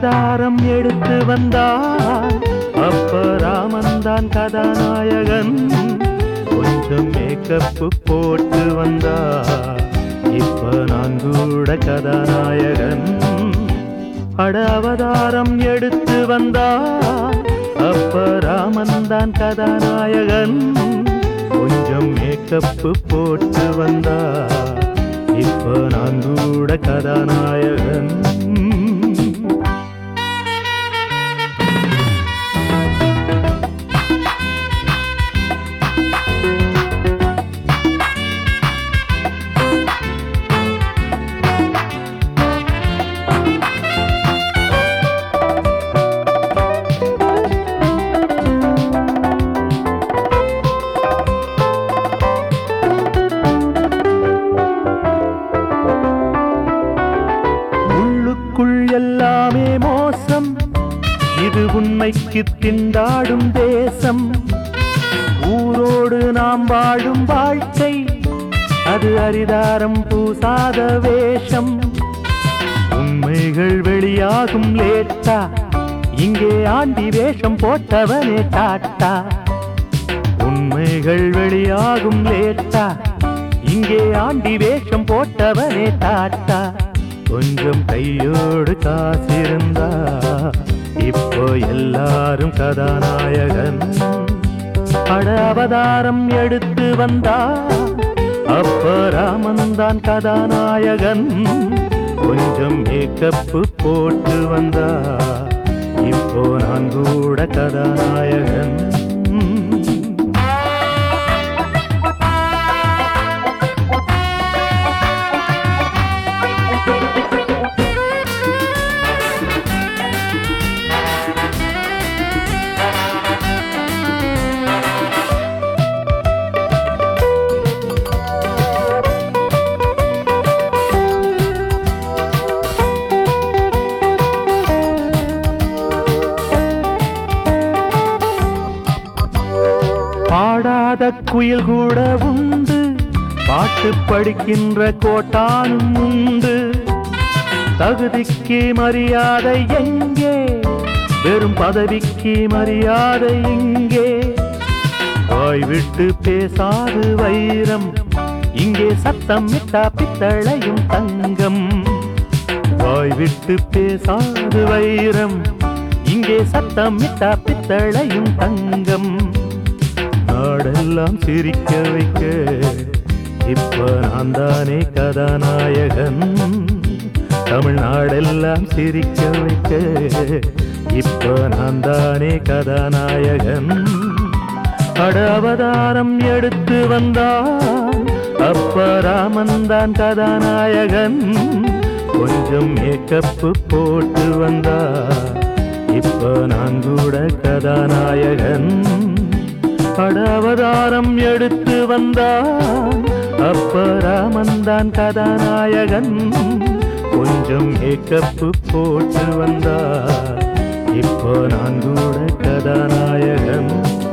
அவதாரம் எடுத்து வந்தார். அப்ப ராமன் தான் கதாநாயகன். கொஞ்சம் மேக்கப்பு போட்டு வந்தார். இப்ப நான் கூட கதாநாயகன். அட அவதாரம் எடுத்து வந்தார். அப்ப ராமன் தான் கதாநாயகன். கொஞ்சம் மேக்கப்பு போட்டு வந்தார். இப்ப நான் கூட கதாநாயகன். எல்லாமே மோசம், இது உண்மைக்கு திண்டாடும் தேசம். ஊரோடு நாம் வாழும் வாழ்க்கை, அது அரிதாரம் பூசாத வேஷம். உண்மைகள் வெளியாகும் லேட்டா, இங்கே ஆண்டி வேஷம் போட்டவனே டாட்டா. உண்மைகள் வெளியாகும் லேட்டா, இங்கே ஆண்டி வேஷம் போட்டவனே டாட்டா. கொஞ்சம் கையோடு காசிருந்தா இப்போ எல்லாரும் கதாநாயகன். அட அவதாரம் எடுத்து வந்தா. அப்ப ராமன் தான் கதாநாயகன். கொஞ்சம் மேக்கப்பு போட்டு வந்தா. இப்போ நான் கூட கதாநாயகன். பாடாத குயில் கூட உண்டு, பாட்டு படிக்கின்ற கோட்டானும் உண்டு. தகுதிக்கு மரியாதை எங்கே, வெறும் பதவிக்கு மரியாதை இங்கே. வாய் விட்டு பேசாது வைரம், இங்கே சத்தம் விட்டா பித்தளையும் தங்கம். வாய் விட்டு பேசாது வைரம், இங்கே சத்தம் விட்டா பித்தளையும் தங்கம். நாடெல்லாம் சிரிக்க வைக்க இப்ப நான் தானே கதாநாயகன். தமிழ்நாடெல்லாம் சிரிக்க வைக்க இப்ப நான் தானே கதாநாயகன். அட அவதாரம் எடுத்து வந்தான். அப்ப ராமன் தான் கதாநாயகன். கொஞ்சம் மேக்கப்பு போட்டு வந்தா. இப்ப நான் கூட கதாநாயகன். அட அவதாரம் எடுத்து வந்தான். அப்ப ராமன் தான் கதாநாயகன். கொஞ்சம் மேக்கப்பு போட்டு வந்தா. இப்போ நான் கூட கதாநாயகன்.